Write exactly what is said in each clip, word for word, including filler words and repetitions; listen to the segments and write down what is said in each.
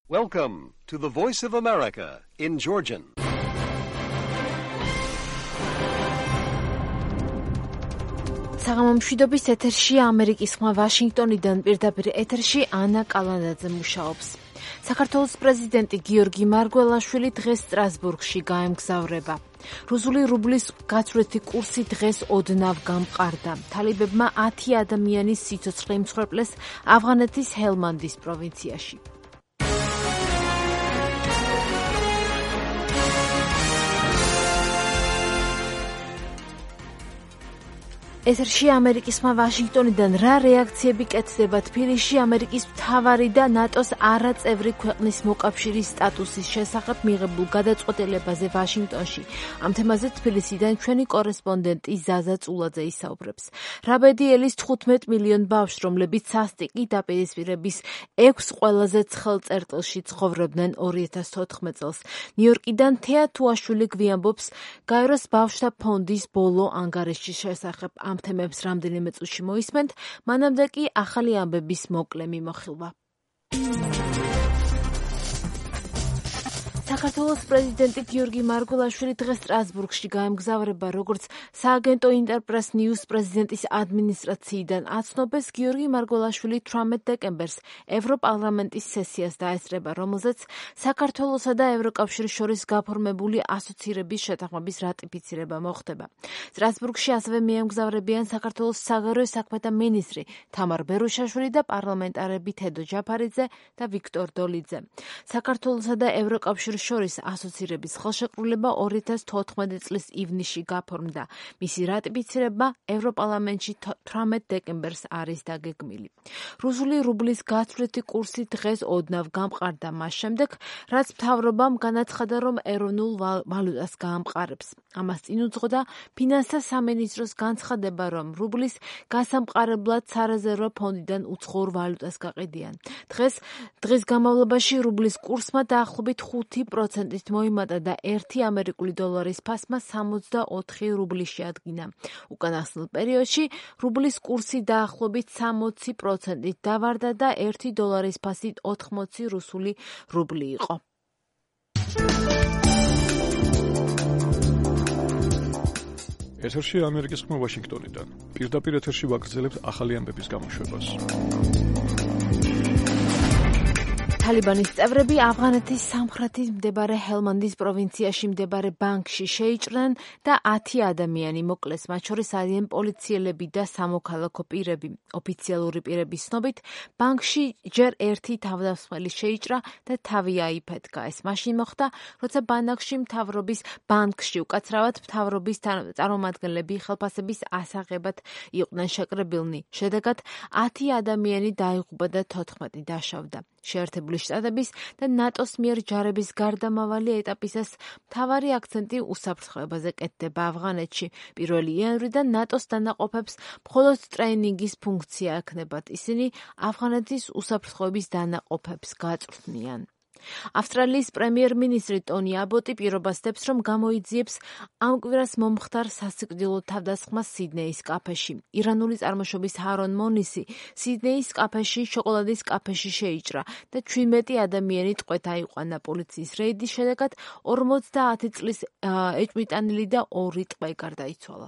Welcome to the Voice of America in Georgian. საღამომშვიდობის ეთერში ამერიკის ხმა ვაშინგტონიდან პირდაპირ ეთერში ანა კალანდაძე მუშაობს. საქართველოს პრეზიდენტი გიორგი მარგველაშვილი დღეს სტრასბურგში გაემგზავრება. რუსული რუბლის გაცვლითი კურსი დღეს ოდნავ გამყარდა. თალიბებმა ათი ადამიანის სიცოცხლე იმსხვერპლეს ავღანეთის ჰელმანდის პროვინციაში. ეთერში ამერიკის ხმა ვაშინგტონიდან რა რეაქციები კეთდება თბილისში ამერიკის მთავარი და ნატოს არაწევრი ქვეყნის მოკავშირის სტატუსის შესახებ მიღებულ გადაწყვეტილებაზე ვაშინგტონში. ამ თემაზე თბილისიდან ჩვენი კორესპონდენტი ზაზა წულაძე ისაუბრებს. რაბედიელის თხუთმეტ მილიონ ბავშვს, რომლებიც სასტიკი დაპირისპირების ექვს ყველაზე ცხელ წერტილში ცხოვრობდნენ ორი ათას თოთხმეტ წელს. ნიუ-იორკიდან თეა თუაშვილი გვიამბობს გაეროს ბავშვთა ფონდის ბოლო ანგარიშის შესახებ. ამ თემებს რამდენიმე წუთში მოისმენთ, მანამდე კი ახალი ამბების მოკლე მიმოხილვა. საქართველოს პრეზიდენტი გიორგი მარგველაშვილი დღეს სტრასბურგში გაემგზავრება, როგორც სააგენტო ინტერპრეს ნიუს პრეზიდენტის ადმინისტრაციიდან აცნობეს, გიორგი მარგველაშვილი თვრამეტ დეკემბერს ევროპარლამენტის სესიას დაესწრება, რომელზეც საქართველოსა და ევროკავშირის შორის გაფორმებული ასოცირების შეთანხმების რატიფიცირება მოხდება. სტრასბურგში ასევე მიემგზავრებიან საქართველოს საგარეო საქმეთა მინისტრი თამარ ბერუშაშვილი და პარლამენტარები თედო ჯაფარიძე და ვიქტორ დოლიძე. საქართველოსა და ევროკავშირის შორის ასოცირების ხელშეკრულება ორი ათას თოთხმეტი წლის ივნისში გაფორმდა. მისი რატიფიცირება ევროპარლამენტში თვრამეტ დეკემბერს არის დაგეგმილი. რუსული რუბლის გაცვლითი კურსი დღეს ოდნავ გამყარდა მას შემდეგ, რაც მთავრობამ განაცხადა, რომ ეროვნულ ვალუტას გაამყარებს. ამას წინ უძღოდა ფინანსთა სამინისტროს განცხადება, რომ რუბლის გასამყარებლად სარეზერვო ფონდიდან უცხოურ ვალუტას გაყიდიან. დღეს დღის განმავლობაში რუბლის კურსმა დაახლოებით ხუთი პროცენტით მოიმატა და ერთი ამერიკული დოლარის ფასმა სამოცდაოთხი რუბლი შეადგინა. უკანასკნელ პერიოდში რუბლის კურსი დაახლოებით სამოცი პროცენტით დავარდა და ერთი დოლარის ფასი ოთხმოცი რუსული რუბლი იყო. ეთერში ამერიკის ხმა ვაშინგტონიდან. პირდაპირ ეთერში ვაგრძელებთ ახალი ამბების გამოშვებას. თალიბანის წევრები ავღანეთის სამხრეთით მდებარე ჰელმანდის პროვინციაში მდებარე ბანკში შეიჭრნენ და ათი ადამიანი მოკლეს, მათ შორის არიან პოლიციელები და სამოქალაქო პირები. ოფიციალური პირების ცნობით, ბანკში ჯერ ერთი თავდამსხმელი შეიჭრა და თავი აიფეთქა. ეს მაშინ მოხდა, როცა ბანკში მთავრობის ბანკში უკაცრავად მთავრობის წარმომადგენლები ხელფასების ასაღებად იყვნენ შეკრებილნი. შედეგად ათი ადამიანი დაიღუპა და თოთხმეტი დაშავდა. შეერთებული შტატების და ნატოს მიერ ჯარების გარდამავალი ეტაპისას მთავარი აქცენტი უსაფრთხოებაზე კეთდება ავღანეთში. პირველი იანვრიდან ნატოს დანაყოფებს მხოლოდ ტრეინინგის ფუნქცია ექნებათ. ისინი ავღანეთის უსაფრთხოების დანაყოფებს გაწვრთნიან. ავსტრალიის პრემიერ-მინისტრი ტონი აბოტი პირობას დებს, რომ გამოიძიებს ამ კვირას მომხდარ სასიკვდილო თავდასხმას სიდნეის კაფეში. ირანული წარმოშობის ჰარონ მონისი სიდნეის კაფეში შოკოლადის კაფეში შეიჭრა და ჩვიდმეტი ადამიანი ტყვედ აიყვანა. პოლიციის რეიდის შედეგად ორმოცდაათი წლის ეჭვმიტანილი და ორი ტყვე გარდაიცვალა.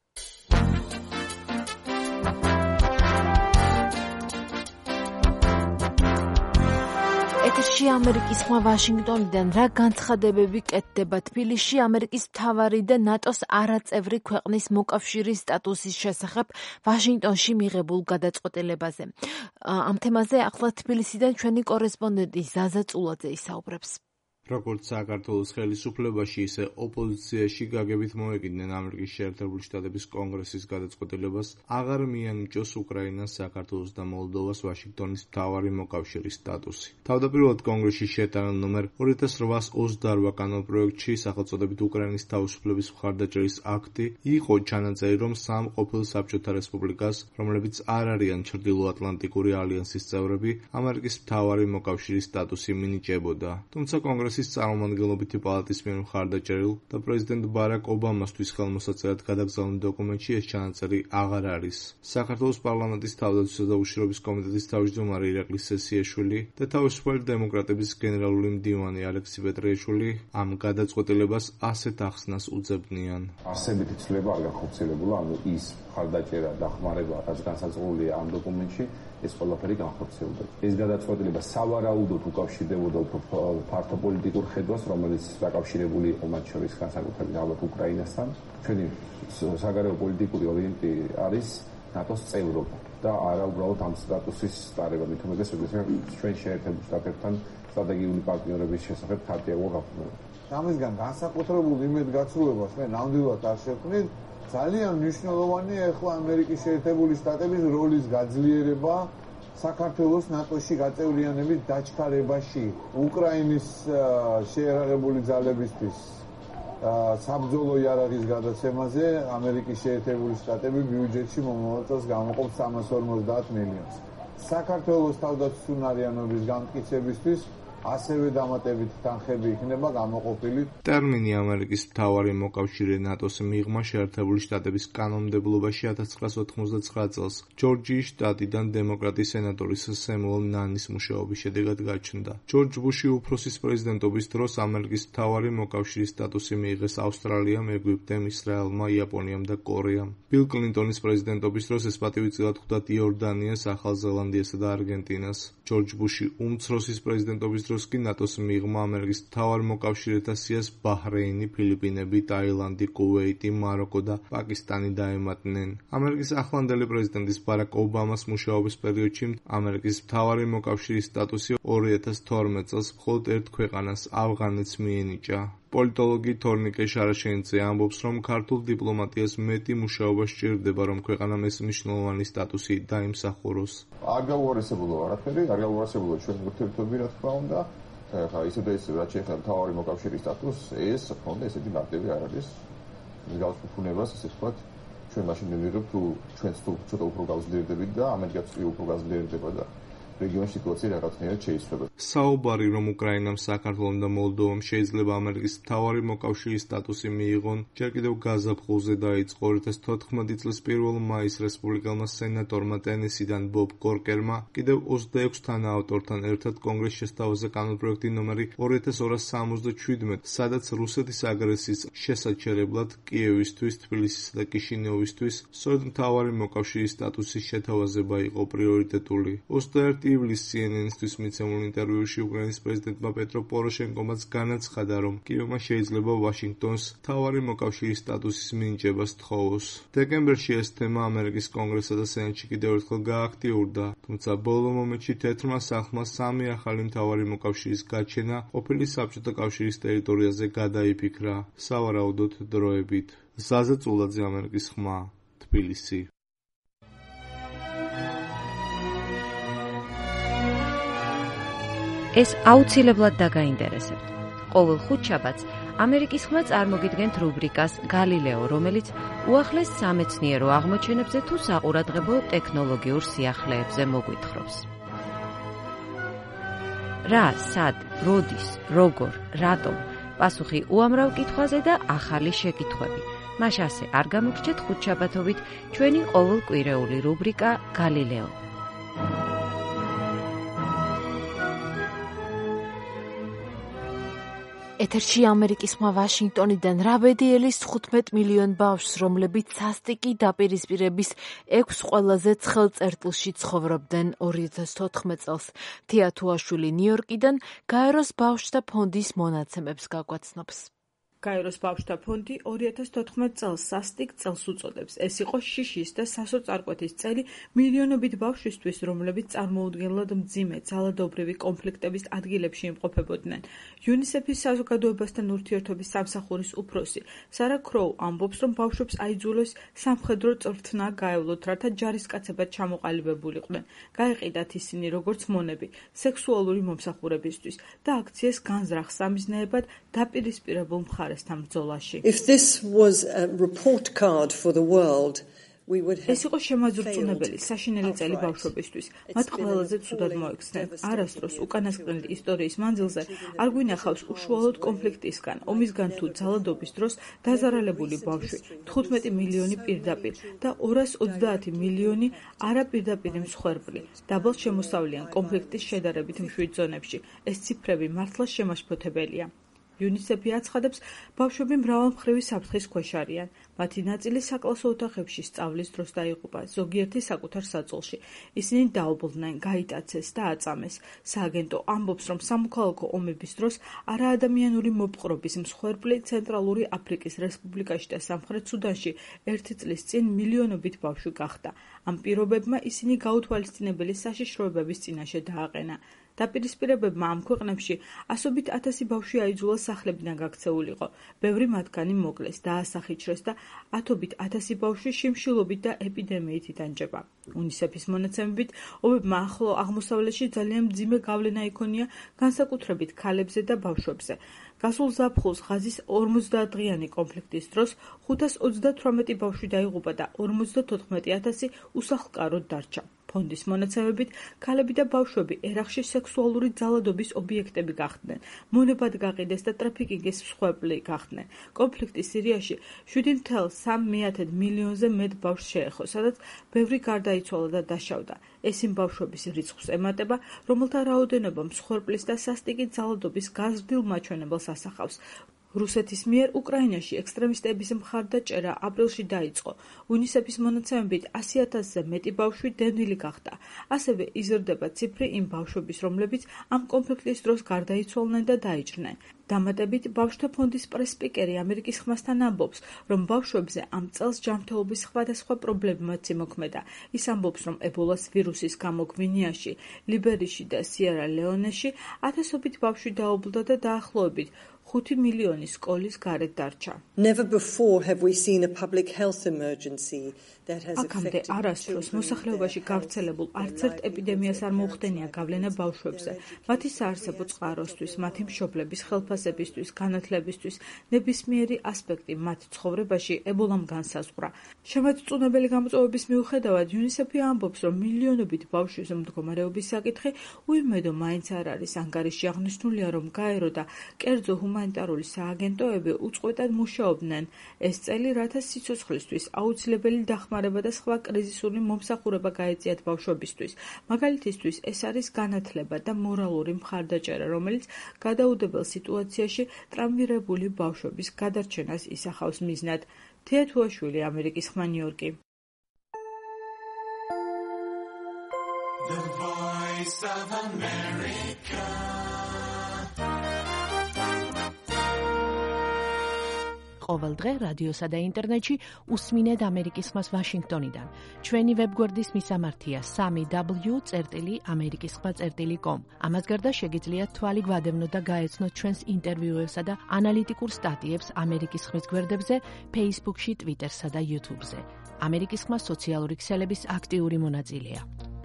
ეთერში ამერიკის ხმა ვაშინგტონიდან რა განცხადებები კეთდება თბილისში ამერიკის მთავარი და ნატოს არაწევრი ქვეყნის მოკავშირის სტატუსის შესახებ ვაშინგტონში მიღებულ გადაწყვეტილებაზე. ამ თემაზე ახლა თბილისიდან ჩვენი კორესპონდენტი ზაზა წულაძე ისაუბრებს. როგორც საქართველოს ხელისუფლებაში, ისე ოპოზიციაში გაგებით მოეკიდნენ ამერიკის შეერთებული შტატების კონგრესის გადაწყვეტილებას აღარ მიანიჭოს უკრაინას, საქართველოს და მოლდოვას ვაშინგტონის მთავარი მოკავშირის სტატუსი. თავდაპირველად კონგრესში შეტანა ნომერ ორი ათას რვაას ოცდაორ კანონპროექტში სახელწოდებით უკრაინის თავისუფლების მხარდაჭერის აქტი იყო ჩანაწერი, რომ სამ ყოფილ საბჭოთა რესპუბლიკას, რომლებიც არ არიან ჩრდილოატლანტიკური ალიანსის წევრები, ამერიკის მთავარი მოკავშირის სტატუსი მინიჭებოდა. თუმცა კონგრესი კონგრესის წარმომადგენლობითი პალატის მიერ მხარდაჭერილ და პრეზიდენტ ბარაკ ობამასთვის ხელმოსაწერად გადაგზავნილ დოკუმენტში ეს ჩანაწერი აღარ არის. საქართველოს პარლამენტის თავდაცვისა და უშიშროების კომიტეტის თავმჯდომარე ირაკლი სესიაშვილი და თავისუფალი დემოკრატების გენერალური მდივანი ალექსი პეტრიაშვილი ამ გადაწყვეტილებას ასეთ ახსნას უძებნიან. არსებითი ცვლილება არ განხორციელებულა, ანუ ის მხარდაჭერა და ხმარება, რაც განსაზღვრულია ამ დოკუმენტში, ეს ყველაფერი განხორციელდა. ეს გადაწყვეტილება სავარაუდოდ უკავშირდებოდა უფრო ფართო პოლიტიკურ ხედვას, რომელიც დაკავშირებული იყო მათ შორის განსაკუთრებით ალბათ უკრაინასთან. ჩვენი საგარეო პოლიტიკური ორიენტი არის ნატოს წევრობა და არა უბრალოდ ამ სტატუსის დარება. მით უმეტეს, როდესაც ჩვენ შეერთებულ შტატებთან სტრატეგიული პარტნიორობის შესახებ ხარტია გვაქვს. ამისგან განსაკუთრებულ იმედგაცრუებას მე ნამდვილად არ შევქმნით. ძალიან მნიშვნელოვანია ახლა ამერიკის შეერთებული შტატების როლის გაძლიერება საქართველოს ნატოში გაწევრიანების დაჩქარებაში, უკრაინის შეიარაღებული ძალებისთვის საბრძოლო იარაღის გადაცემაზე ამერიკის შეერთებული შტატები ბიუჯეტში მომავალ წელს გამოყოფს სამას ორმოცდაათ მილიონს. საქართველოს თავდაცვისუნარიანობის განმტკიცებისთვის ასევე დამატებით თანხები იქნება გამოყოფილი. ტერმინი ამერიკის მთავარი მოკავშირე ნატოს მიღმა შეერთებული შტატების კანონმდებლობაში ათას ცხრაას ოთხმოცდაცხრა წელს ჯორჯიის შტატიდან დემოკრატი სენატორის სემუელ ნანის მუშაობის შედეგად გაჩნდა. ჯორჯ ბუში უფროსის პრეზიდენტობის დროს ამერიკის მთავარი მოკავშირის სტატუსი მიიღეს ავსტრალიამ, ეგვიპტემ, ისრაელმა, იაპონიამ და კორეამ. ბილ კლინტონის პრეზიდენტობის დროს ეს პატივი წილად ხვდა იორდანიას, ახალ ზელანდიასა და არგენტინას. ჯორჯ ბუში უმცროსის პრეზიდენტობის დროს კი ნატოს მიღმა ამერიკის მთავარ მოკავშირეთა სიას ბაჰრეინი, ფილიპინები, ტაილანდი, კუვეიტი, მაროკო და პაკისტანი დაემატნენ. ამერიკის ახლანდელი პრეზიდენტის ბარაკ ობამას მუშაობის პერიოდში ამერიკის მთავარი მოკავშირის სტატუსი ორი ათას თორმეტ წელს მხოლოდ ერთ ქვეყანას, ავღანეთს მიენიჭა. პოლიტოლოგი თორნიკე შარაშენიძე ამბობს, რომ ქართულ დიპლომატიას მეტი მუშაობა სჭირდება, რომ ქვეყანამ ეს მნიშვნელოვანი სტატუსი დაიმსახუროს. არ გაუარესებულა არაფერი, არ გაუარესებულა ჩვენი ურთიერთობები, რა თქმა უნდა. ხა ისე და ისე რაც შეეხება მთავარი მოკავშირის სტატუსს, ეს რა თქმა უნდა ესეთი მარტივი არ არის. მსგავს ფუფუნებას, ასე ვთქვათ, ჩვენ მაშინ მივიღებთ თუ ჩვენც თუ ცოტა უფრო გავძლიერდებით და ამერიკაც უფრო გავძლიერდება და რეგიონის სიტუაცია რაღაცნაირად შეიცვლება. საუბარი, რომ უკრაინამ, საქართველომ და მოლდოვამ შეიძლება ამერიკის მთავარი მოკავშირის სტატუსი მიიღონ, ჯერ კიდევ გაზაფხულზე დაიწყო. ორი ათას თოთხმეტი წლის პირველ მაისს რესპუბლიკელმა სენატორმა ტენესიდან ბობ კორკერმა კიდევ ოცდაექვს თანაავტორთან ერთად კონგრესში შესთავაზა კანონპროექტი ნომერი ორი ათას ორას სამოცდაშვიდმეტ, სადაც რუსეთის აგრესიის შესაჩერებლად კიევისთვის, თბილისისა და კიშინიოვისთვის სწორედ მთავარი მოკავშირის სტატუსის შეთავაზება იყო პრიორიტეტული. ოცდაერთი ივლისს სი ენ ენ-ისთვის მიცემულ ინტერვიუში უკრაინის პრეზიდენტმა პეტრო პოროშენკომაც განაცხადა, რომ კიევმა შეიძლება ვაშინგტონს მთავარი მოკავშირის სტატუსის მინიჭება სთხოვოს. დეკემბერში ეს თემა ამერიკის კონგრესსა და სენატში კიდევ ერთხელ გააქტიურდა, თუმცა ბოლო მომენტში თეთრმა სახლმა სამი ახალი მთავარი მოკავშირის გაჩენა ყოფილი საბჭოთა კავშირის ტერიტორიაზე გადაიფიქრა, სავარაუდოდ დროებით. ზაზა წულაძე, ამერიკის ხმა, თბილისი. ეს აუცილებლად დაგაინტერესებთ. ყოველ ხუთშაბათს ამერიკის ხმა წარმოგიდგენთ რუბრიკას „გალილეო“, რომელიც უახლეს სამეცნიერო აღმოჩენებზე თუ საყურადღებო ტექნოლოგიურ სიახლეებზე მოგვითხრობს. რა, სად, როდის, როგორ, რატომ? პასუხი უამრავ კითხვაზე და ახალი შეკითხვები. მას ასე არ გამოგრჩეთ ხუთშაბათობით ჩვენი ყოველკვირეული რუბრიკა „გალილეო“. ეთერში ამერიკის ხმა ვაშინგტონიდან რაბედიელის თხუთმეტ მილიონ ბავშვს, რომლებიც სასტიკი დაპირისპირების ექვს ყველაზე ცხელ წერტილში ცხოვრობდნენ ორი ათას თოთხმეტ წელს. თია თუაშვილი ნიუ-იორკიდან გაეროს ბავშვთა ფონდის მონაცემებს გაგვაცნობს. გაეროს ბავშვთა ფონდი ორი ათას თოთხმეტ წელს სასტიკ წელს უწოდებს. ეს იყო შიშის და სასოწარკვეთის წელი მილიონობით ბავშვისთვის, რომლებიც წარმოუდგენლად მძიმე ძალადობრივი კონფლიქტების ადგილებში იმყოფებოდნენ. იუნისეფის საზოგადოებასთან ურთიერთობის სამსახურის უფროსი სარა ქროუ ამბობს, რომ ბავშვებს აიძულეს სამხედრო წვრთნა გაევლოთ, რათა ჯარისკაცებად ჩამოყალიბებულიყვნენ. გაეყიდათ ისინი როგორც მონები სექსუალური მომსახურებისთვის და აქციეს განზრახ სამიზნეებად დაპირისპირებულ მხარეს. If this was a report card for the world, ეს იყო შემაძურწუნებელი საშინელი წელი ბავშვებისთვის. მათ ყველაზე ცუდად მოექცნენ. არასდროს უკანასკნელი ისტორიის მანძილზე არ გვინახავს უშუალოდ კონფლიქტისგან, ომისგან თუ ძალადობის დროს დაზარალებული ბავშვი, თხუთმეტი მილიონი პირდაპირ და ორას ოცდაათი მილიონი არაპირდაპირი მსხვერპლი. დაბალ შემოსავლიან კონფლიქტის შედარებით მშვიდ ზონებში. ეს ციფრები მართლა შემაშფოთებელია. იუნისეფი აცხადებს, ბავშვები მრავალმხრივი საფრთხის ქვეშ არიან. მათი ნაწილი საკლასო ოთახებში სწავლის დროს დაიღუპა, ზოგიერთი საკუთარ საწოლში. ისინი დაობლდნენ, გაიტაცეს და აწამეს. სააგენტო ამბობს, რომ სამოქალაქო ომების დროს არაადამიანური მოპყრობის მსხვერპლი ცენტრალური აფრიკის რესპუბლიკაში და სამხრეთ სუდანში ერთი წლის წინ მილიონობით ბავშვი გახდა. ამ პირობებმა ისინი გაუთვალისწინებელი საშიშროებების წინაშე დააყენა. დაპირისპირებებმა ამ ქვეყნებში ასობით ათასი ბავშვი აიძულა სახლებიდან გაქცეულიყო. ბევრი მათგანი მოკლეს, დაასახიჩრეს და ათობით ათასი ბავშვი შიმშილობით და ეპიდემიით იტანჯება. უნისეფის მონაცემებით, ომებმა ახლო აღმოსავლეთში ძალიან მძიმე გავლენა იქონია განსაკუთრებით ქალებზე და ბავშვებზე. გასულ ზაფხულს ღაზის ორმოცდაათდღიანი კონფლიქტის დროს ხუთას ოცდათვრამეტი ბავშვი დაიღუპა და ორმოცდათოთხმეტი ათასი უსახლკაროდ დარჩა. ფონდის მონაცემებით, ქალები და ბავშვები ერაყში სექსუალური ძალადობის ობიექტები გახდნენ, მონებად გაყიდეს და ტრაფიკინგის მსხვერპლი გახდნენ. კონფლიქტი სირიაში შვიდი ათეული სამი მეათედ მილიონზე მეტ ბავშვს შეეხო, სადაც ბევრი გარდაიცვალა და დაშავდა. ეს იმ ბავშვების რიცხვს ემატება, რომელთა რაოდენობა მსხვერპლის და სასტიკი ძალადობის გაზრდილ მაჩვენებელს ასახავს. რუსეთის მიერ უკრაინაში ექსტრემისტების მხარდაჭერა აპრილში დაიწყო. უნისეფის მონაცემებით ასი ათასზე მეტი ბავშვი დევნილი გახდა. ასევე იზრდება ციფრი იმ ბავშვების, რომლებიც ამ კონფლიქტის დროს გარდაიცვალნენ და დაიჭრნენ. დამატებით, ბავშვთა ფონდის პრეს-სპიკერი ამერიკის ხმასთან ამბობს, რომ ბავშვებზე ამ წელს ჯანმრთელობის სხვადასხვა პრობლემებიც იმოქმედა. ის ამბობს, რომ ებოლას ვირუსის გამო გვინეაში, ლიბერიაში და სიერა-ლეონეში ათასობით ბავშვი დაობლდა და დაახლოებით ხუთი მილიონი სკოლის გარეთ დარჩა. აქამდე არასდროს მოსახლეობაში გავრცელებულ არცერთ ეპიდემიას არ მოუხდენია გავლენა ბავშვებზე, მათი საარსებო წყაროსთვის, მათი მშობლების ხელფასებისთვის, განათლებისთვის, ნებისმიერი ასპექტი მათ ცხოვრებაში ებოლამ განსაზღვრა. შემაძწუნებელი გამოწვევების მიუხედავად, იუნისეფი ამბობს, რომ მილიონობით ბავშვის მდგომარეობის საკითხი უიმედო მაინც არ არის. ანგარიში აღნიშნულია, რომ გაერო და კერძო ჰუმანიტარული სააგენტოები უწყვეტად მუშაობდნენ ეს წელი, რათა სიცოცხლისთვის აუცილებელი დახმარება და სხვა კრიზისული მომსახურება გაეწიათ ბავშვებისთვის. მაგალითისთვის, ეს არის განათლება და მორალური მხარდაჭერა, რომელიც გადაუდებელ სიტუაციაში ტრავმირებული ბავშვების გადარჩენას ისახავს მიზნად. თეა თუაშვილი, ამერიკის ხმა, ნიუ-იორკი. The Voice of America. ყოველ დღე რადიოსა და ინტერნეტში უსმინეთ ამერიკის ხმას ვაშინგტონიდან. ჩვენი ვებგვერდის მისამართია სამი დაბლიუ წერტილი ამერიკის ხმა წერტილი კომ. ამას გარდა შეგიძლიათ თვალი გვადევნოთ და გაეცნოთ ჩვენს ინტერვიუებსა და ანალიტიკურ სტატიებს ამერიკის ხმის გვერდებზე, Facebook-ში, Twitter-სა და YouTube-ზე. ამერიკის ხმა სოციალური ქსელების აქტიური მონაწილეა.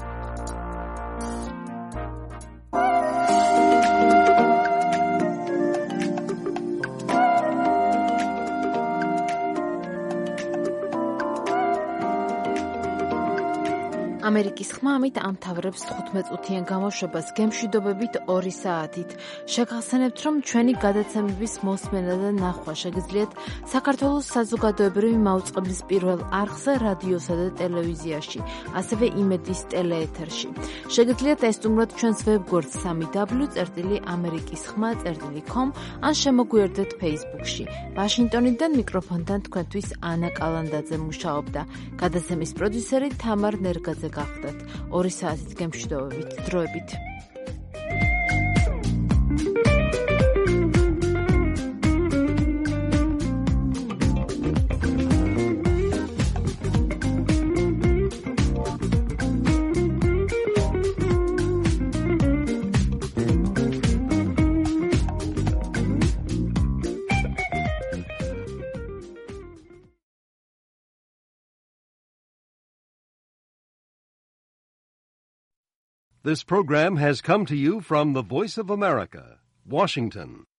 ამერიკის ხმა ამით ამთავრებს თხუთმეტ წუთიან გამოშვებას გემშვიდობებით ორი საათით. შეგახსენებთ, რომ ჩვენი გადაცემების მოსმენა და ნახვა შეგიძლიათ საქართველოს საზოგადოებრივი მაუწყებლის პირველ არხზე, რადიოსა და ტელევიზიაში, ასევე იმედის ტელეეთერში. შეგიძლიათ ესტუმროთ ჩვენს ვებგვერდს სამი დაბლიუ წერტილი ამერიკის ხმა წერტილი კომ ან შემოგვიერთდეთ Facebook-ში. ვაშინგტონიდან მიკროფონთან თქვენთვის ანა კალანდაძე მუშაობდა. გადაცემის პროდიუსერი თამარ ნერგაძე გახდათ. ორი საათით გემშვიდობებით, დროებით. This program has come to you from the Voice of America, Washington.